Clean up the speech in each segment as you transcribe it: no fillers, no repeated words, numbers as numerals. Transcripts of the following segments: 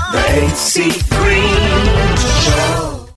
The AC Green Show.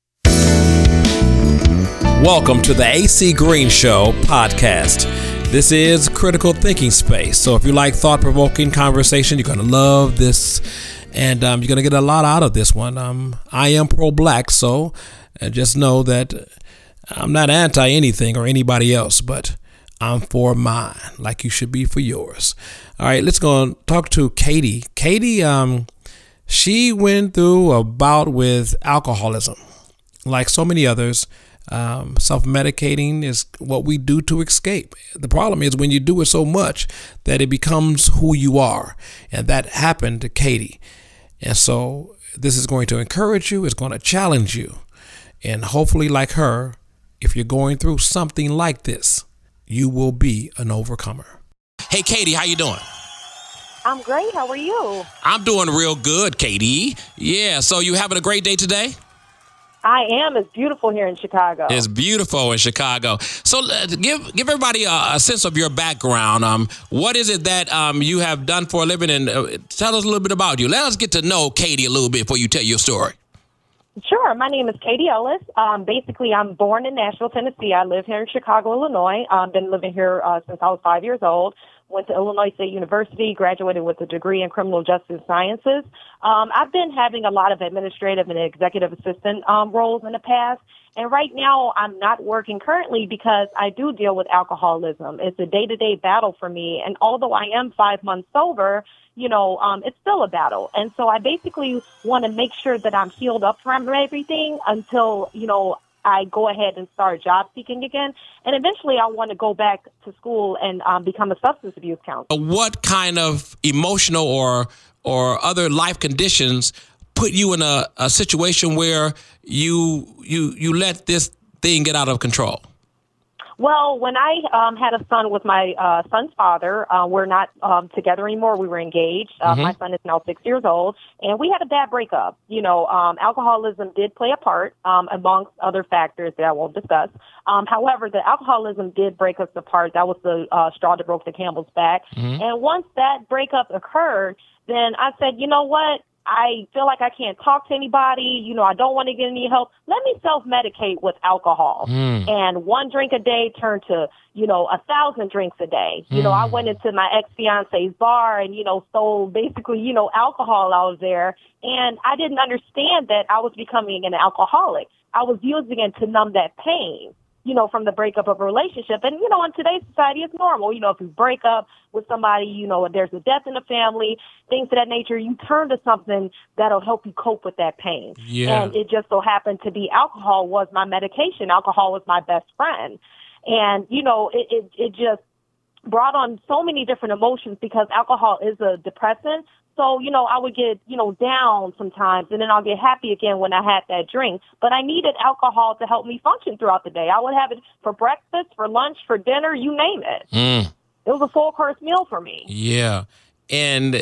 Welcome to the AC Green Show podcast. This is Critical Thinking Space. So if you like thought-provoking conversation, you're going to love this. And you're going to get a lot out of this one. I am pro-black, so just know that I'm not anti anything or anybody else, but I'm for mine, like you should be for yours. All right, let's go and talk to Katie. Katie, she went through a bout with alcoholism. Like so many others, self-medicating is what we do to escape. The problem is when you do it so much that it becomes who you are. And that happened to Katie. And so this is going to encourage you. It's going to challenge you. And hopefully, like her, if you're going through something like this, you will be an overcomer. Hey, Katie, how you doing? I'm great. How are you? I'm doing real good, Katie. Yeah, so you having a great day today? I am. It's beautiful here in Chicago. It's beautiful in Chicago. So give everybody a sense of your background. What is it that you have done for a living? And tell us a little bit about you. Let us get to know Katie a little bit before you tell your story. Sure. My name is Katie Ellis. Basically, I'm born in Nashville, Tennessee. I live here in Chicago, Illinois. I've been living here since I was 5 years old. Went to Illinois State University, graduated with a degree in criminal justice sciences. I've been having a lot of administrative and executive assistant roles in the past. And right now, I'm not working currently because I do deal with alcoholism. It's a day-to-day battle for me. And although I am 5 months sober, it's still a battle. And so I basically want to make sure that I'm healed up from everything until, I go ahead and start job seeking again. And eventually I want to go back to school and become a substance abuse counselor. What kind of emotional or other life conditions put you in a situation where you let this thing get out of control? Well, when I had a son with my son's father, we're not together anymore. We were engaged. My son is now 6 years old, and we had a bad breakup. Alcoholism did play a part amongst other factors that I won't discuss. However, the alcoholism did break us apart. That was the straw that broke the camel's back. And once that breakup occurred, then I said, you know what? I feel like I can't talk to anybody. I don't want to get any help. Let me self-medicate with alcohol. And one drink a day turned to, 1,000 drinks a day. I went into my ex-fiance's bar and, stole basically, alcohol out of there. And I didn't understand that I was becoming an alcoholic. I was using it to numb that pain, from the breakup of a relationship. And, in today's society, it's normal. If you break up with somebody, there's a death in the family, things of that nature, you turn to something that'll help you cope with that pain. Yeah. And it just so happened to be alcohol was my medication. Alcohol was my best friend. And, it just brought on so many different emotions because alcohol is a depressant. So, I would get, down sometimes, and then I'll get happy again when I had that drink. But I needed alcohol to help me function throughout the day. I would have it for breakfast, for lunch, for dinner, you name it. It was a full-course meal for me. Yeah. And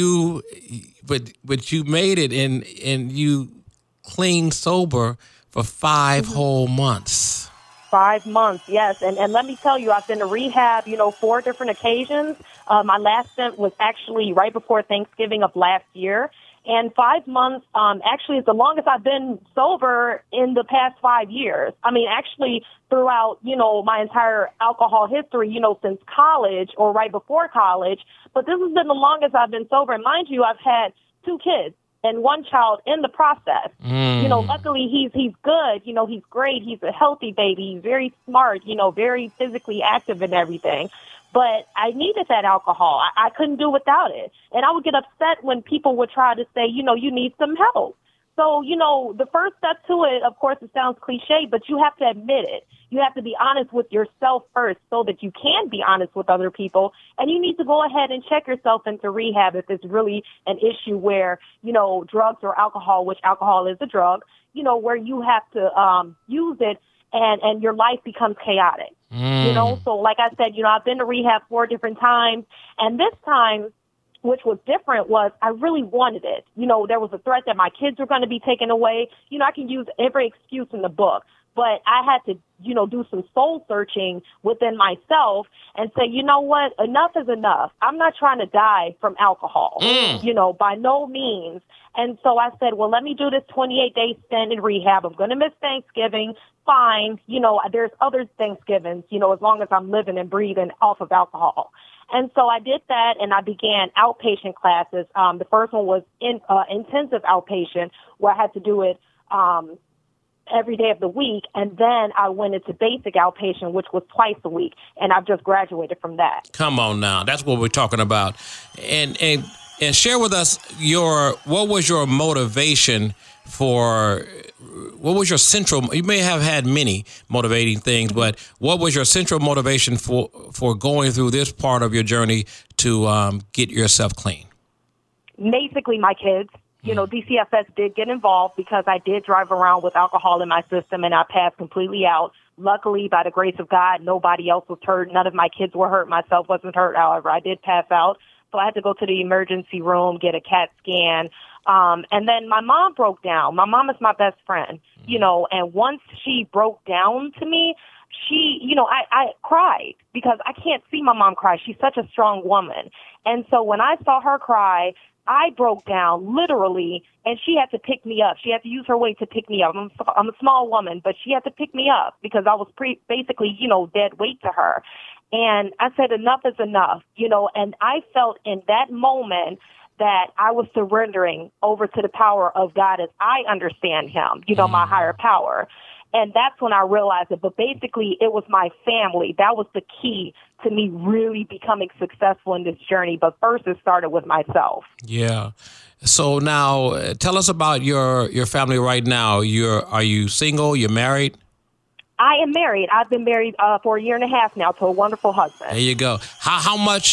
but you made it, and you clean sober for 5 whole months. 5 months, yes. And let me tell you, I've been to rehab, 4 different occasions. My last stint was actually right before Thanksgiving of last year. And 5 months actually is the longest I've been sober in the past 5 years. I mean, actually throughout, my entire alcohol history, since college or right before college. But this has been the longest I've been sober. And mind you, I've had 2 kids and 1 child in the process. Luckily he's good. He's great. He's a healthy baby. He's very smart, very physically active and everything. But I needed that alcohol. I couldn't do without it. And I would get upset when people would try to say, you need some help. So, the first step to it, of course, it sounds cliche, but you have to admit it. You have to be honest with yourself first so that you can be honest with other people. And you need to go ahead and check yourself into rehab if it's really an issue where, drugs or alcohol, which alcohol is a drug, where you have to use it and your life becomes chaotic. So like I said, I've been to rehab 4 different times. And this time, which was different, was I really wanted it. There was a threat that my kids were going to be taken away. I can use every excuse in the book. but I had to, do some soul searching within myself and say, you know what, enough is enough. I'm not trying to die from alcohol, by no means. And so I said, well, let me do this 28-day stint in rehab. I'm going to miss Thanksgiving. Fine. There's other Thanksgivings, as long as I'm living and breathing off of alcohol. And so I did that, and I began outpatient classes. The first one was intensive outpatient, where I had to do it every day of the week. And then I went into basic outpatient, which was twice a week. And I've just graduated from that. Come on now. That's what we're talking about. And share with us what was your motivation what was your central, you may have had many motivating things, but what was your central motivation for going through this part of your journey to get yourself clean? Basically, my kids. DCFS did get involved because I did drive around with alcohol in my system, and I passed completely out. Luckily, by the grace of God, nobody else was hurt. None of my kids were hurt. Myself wasn't hurt, however. I did pass out. So I had to go to the emergency room, get a CAT scan. And then my mom broke down. My mom is my best friend, and once she broke down to me, I cried because I can't see my mom cry. She's such a strong woman. And so when I saw her cry, I broke down literally, and she had to pick me up. She had to use her weight to pick me up. I'm a small woman, but she had to pick me up because I was basically, dead weight to her. And I said, enough is enough, and I felt in that moment that I was surrendering over to the power of God as I understand him, my higher power. And that's when I realized it. But basically, it was my family. That was the key to me really becoming successful in this journey. But first, it started with myself. Yeah. So now tell us about your family right now. Are you single? You're married? I am married. I've been married for a year and a half now to a wonderful husband. There you go. How much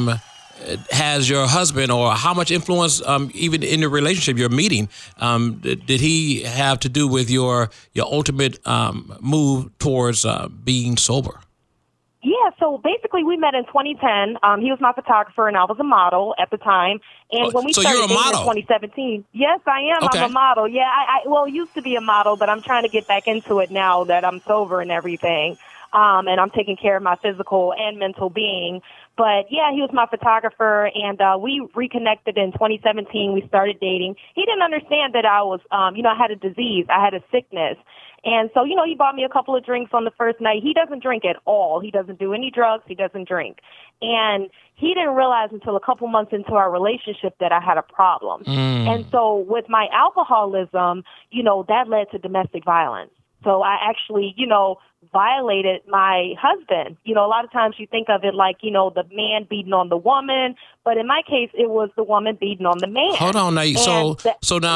has your husband, or how much influence, even in the relationship you're meeting, did he have to do with your ultimate move towards being sober? Yeah, so basically we met in 2010. He was my photographer, and I was a model at the time. And when we started dating in 2017, yes, I am. Okay. I'm a model. Yeah, I used to be a model, but I'm trying to get back into it now that I'm sober and everything. And I'm taking care of my physical and mental being. But yeah, he was my photographer, and we reconnected in 2017. We started dating. He didn't understand that I was, I had a disease. I had a sickness. And so, he bought me a couple of drinks on the first night. He doesn't drink at all. He doesn't do any drugs. He doesn't drink. And he didn't realize until a couple months into our relationship that I had a problem. And so with my alcoholism, that led to domestic violence. So I actually, violated my husband. A lot of times you think of it like, the man beating on the woman, but in my case, it was the woman beating on the man. Hold on now. So now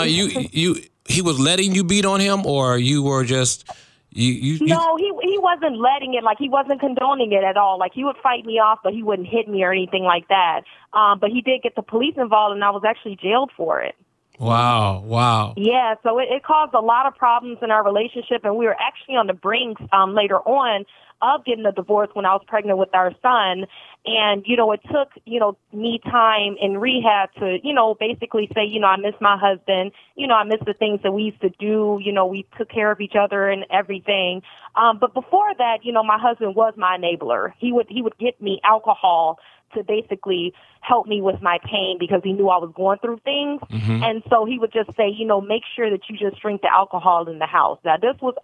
he was letting you beat on him, or you were just No, he wasn't letting it, like he wasn't condoning it at all. Like he would fight me off, but he wouldn't hit me or anything like that. But he did get the police involved, and I was actually jailed for it. Wow. Yeah, so it caused a lot of problems in our relationship, and we were actually on the brink later on of getting a divorce when I was pregnant with our son. And, it took, me time in rehab to, basically say, I miss my husband, I miss the things that we used to do, we took care of each other and everything. But before that, my husband was my enabler. He would get me alcohol to basically help me with my pain because he knew I was going through things. Mm-hmm. And so he would just say, make sure that you just drink the alcohol in the house. Now, this was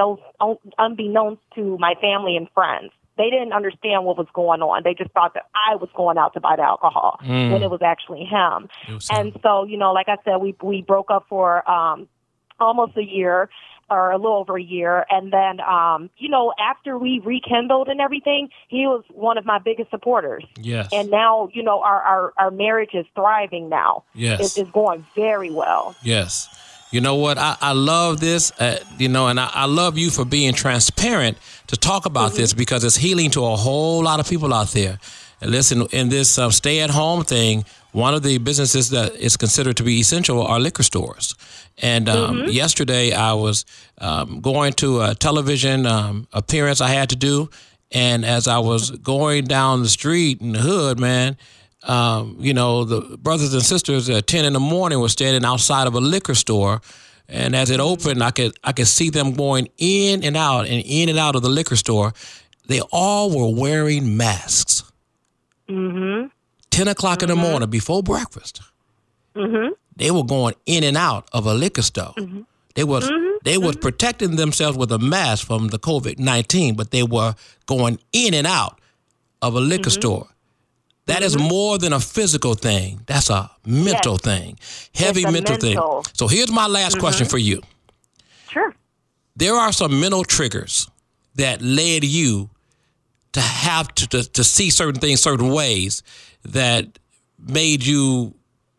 unbeknownst to my family and friends. They didn't understand what was going on. They just thought that I was going out to buy the alcohol when it was actually him. And so, like I said, we broke up for almost a year, or a little over a year. And then, after we rekindled and everything, he was one of my biggest supporters. Yes. And now, our marriage is thriving now. Yes. It's going very well. Yes. You know what? I love this, and I love you for being transparent to talk about this, because it's healing to a whole lot of people out there. And listen, in this stay-at-home thing, one of the businesses that is considered to be essential are liquor stores. And yesterday I was going to a television appearance I had to do. And as I was going down the street in the hood, man, the brothers and sisters at 10 in the morning were standing outside of a liquor store, And as it opened, I could see them going in and out of the liquor store. They all were wearing masks. 10 o'clock in the morning before breakfast. They were going in and out of a liquor store. They was protecting themselves with a mask from the COVID-19, but they were going in and out of a liquor store. That is more than a physical thing. That's a mental thing, heavy mental thing. So here's my last question for you. Sure. There are some mental triggers that led you to have to see certain things certain ways that made you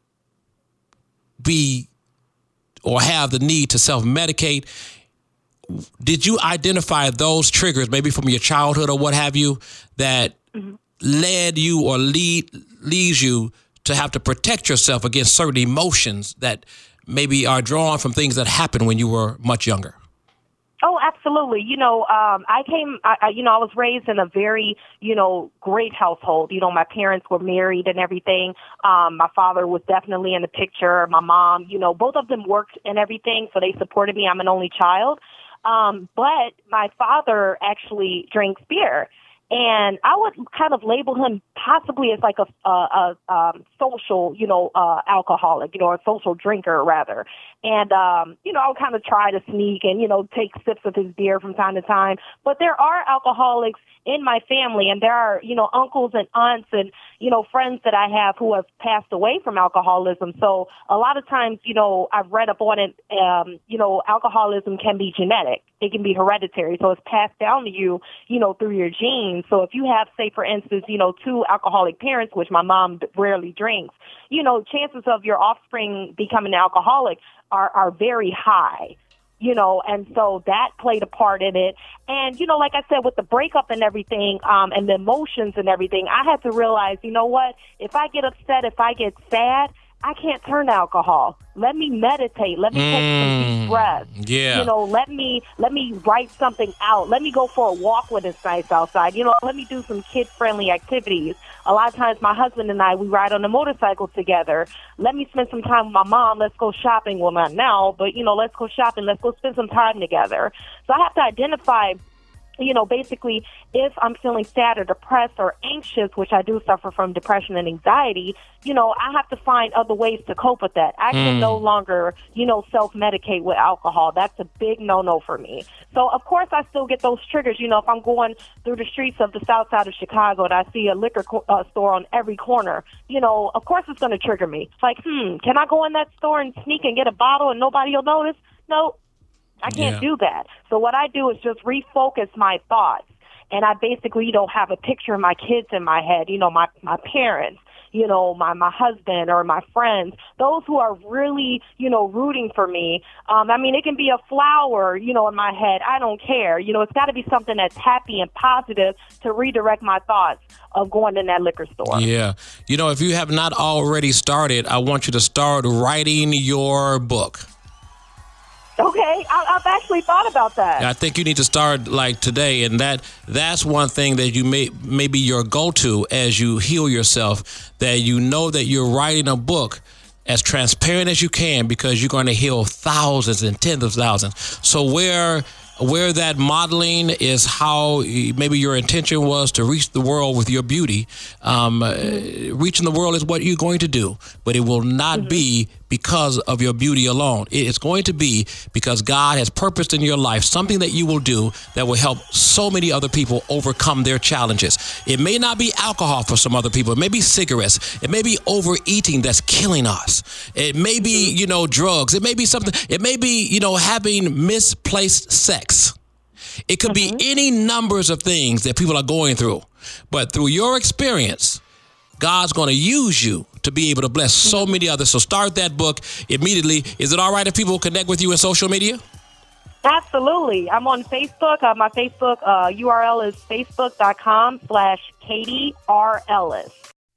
be or have the need to self-medicate. Did you identify those triggers, maybe from your childhood or what have you, that led you or leads you to have to protect yourself against certain emotions that maybe are drawn from things that happened when you were much younger? Oh, absolutely. I was raised in a very, great household. My parents were married and everything. My father was definitely in the picture. My mom, both of them worked and everything, so they supported me. I'm an only child. But my father actually drinks beer. And I would kind of label him possibly as like a social, alcoholic, or a social drinker rather. And, I would kind of try to sneak and, take sips of his beer from time to time. But there are alcoholics in my family, and there are, uncles and aunts and, friends that I have who have passed away from alcoholism. So a lot of times, I've read up on it, alcoholism can be genetic. It can be hereditary. So it's passed down to you, through your genes. So if you have, say, for instance, 2 alcoholic parents, which my mom rarely drinks, chances of your offspring becoming an alcoholic are very high. And so that played a part in it. And, like I said, with the breakup and everything, and the emotions and everything, I had to realize, what? If I get upset, if I get sad, I can't turn to alcohol. Let me meditate. Let me take some deep breaths. Yeah. Let me write something out. Let me go for a walk when it's nice outside. Let me do some kid-friendly activities. A lot of times my husband and I, we ride on a motorcycle together. Let me spend some time with my mom. Let's go shopping. Well, not now, but, let's go shopping. Let's go spend some time together. So I have to identify, basically, if I'm feeling sad or depressed or anxious, which I do suffer from depression and anxiety, I have to find other ways to cope with that. I can no longer, self-medicate with alcohol. That's a big no-no for me. So, of course, I still get those triggers. If I'm going through the streets of the south side of Chicago and I see a liquor store on every corner, of course it's going to trigger me. It's like, can I go in that store and sneak and get a bottle and nobody will notice? No. I can't do that. So what I do is just refocus my thoughts. And I basically, have a picture of my kids in my head, my parents, my husband or my friends, those who are really, rooting for me. It can be a flower, in my head. I don't care. It's got to be something that's happy and positive to redirect my thoughts of going in that liquor store. Yeah. If you have not already started, I want you to start writing your book. Okay, I've actually thought about that. I think you need to start like today, and that's one thing that you may be your go-to as you heal yourself, that that you're writing a book as transparent as you can, because you're going to heal thousands and tens of thousands. So where that modeling is how maybe your intention was to reach the world with your beauty, reaching the world is what you're going to do, but it will not be because of your beauty alone. It's going to be because God has purposed in your life something that you will do that will help so many other people overcome their challenges. It may not be alcohol for some other people. It may be cigarettes. It may be overeating that's killing us. It may be, drugs. It may be something. It may be, having misplaced sex. It could be any numbers of things that people are going through. But through your experience, God's going to use you to be able to bless so many others. So start that book immediately. Is it all right if people connect with you in social media? Absolutely. I'm on Facebook. My Facebook URL is facebook.com/Katie R. Ellis.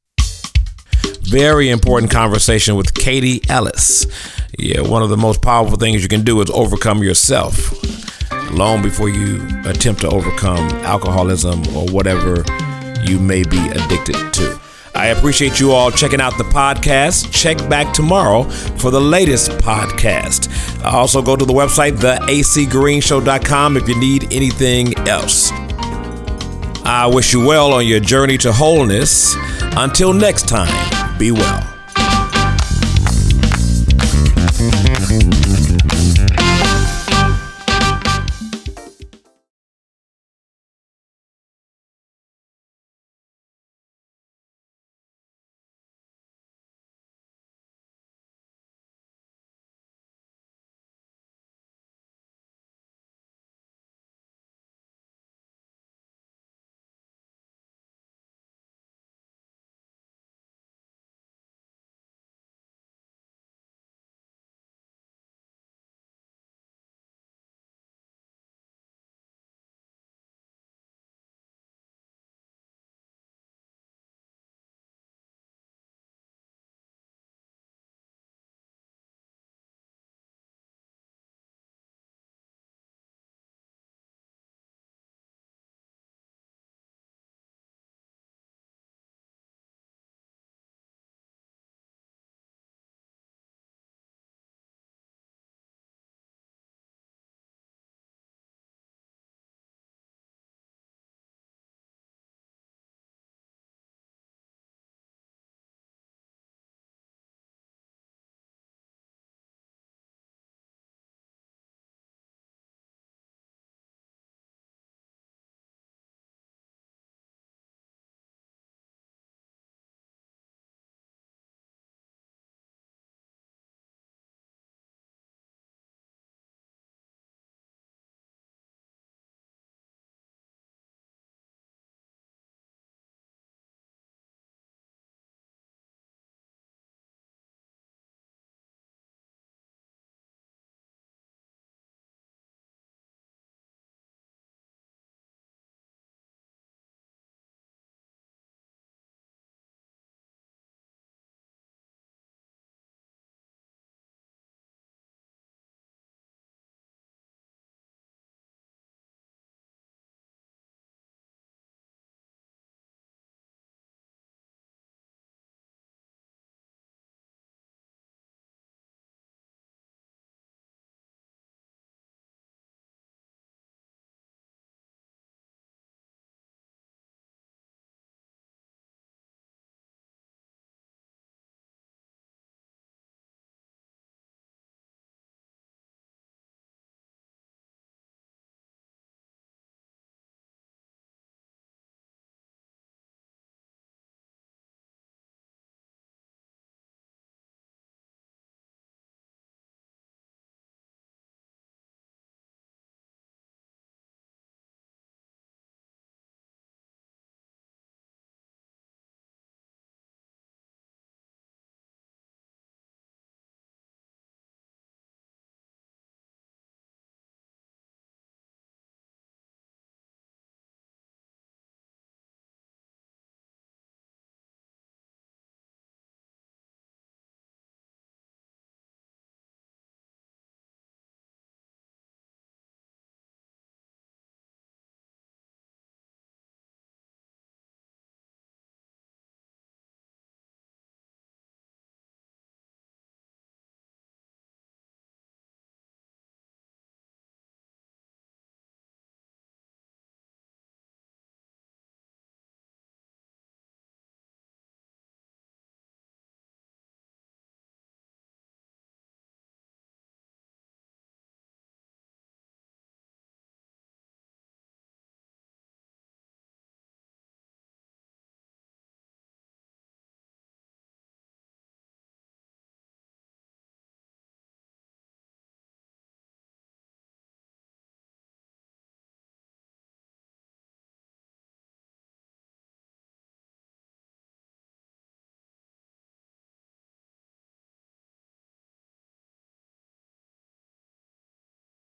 Very important conversation with Katie Ellis. Yeah, one of the most powerful things you can do is overcome yourself long before you attempt to overcome alcoholism or whatever you may be addicted to. I appreciate you all checking out the podcast. Check back tomorrow for the latest podcast. Also go to the website, theacgreenshow.com, if you need anything else. I wish you well on your journey to wholeness. Until next time, be well.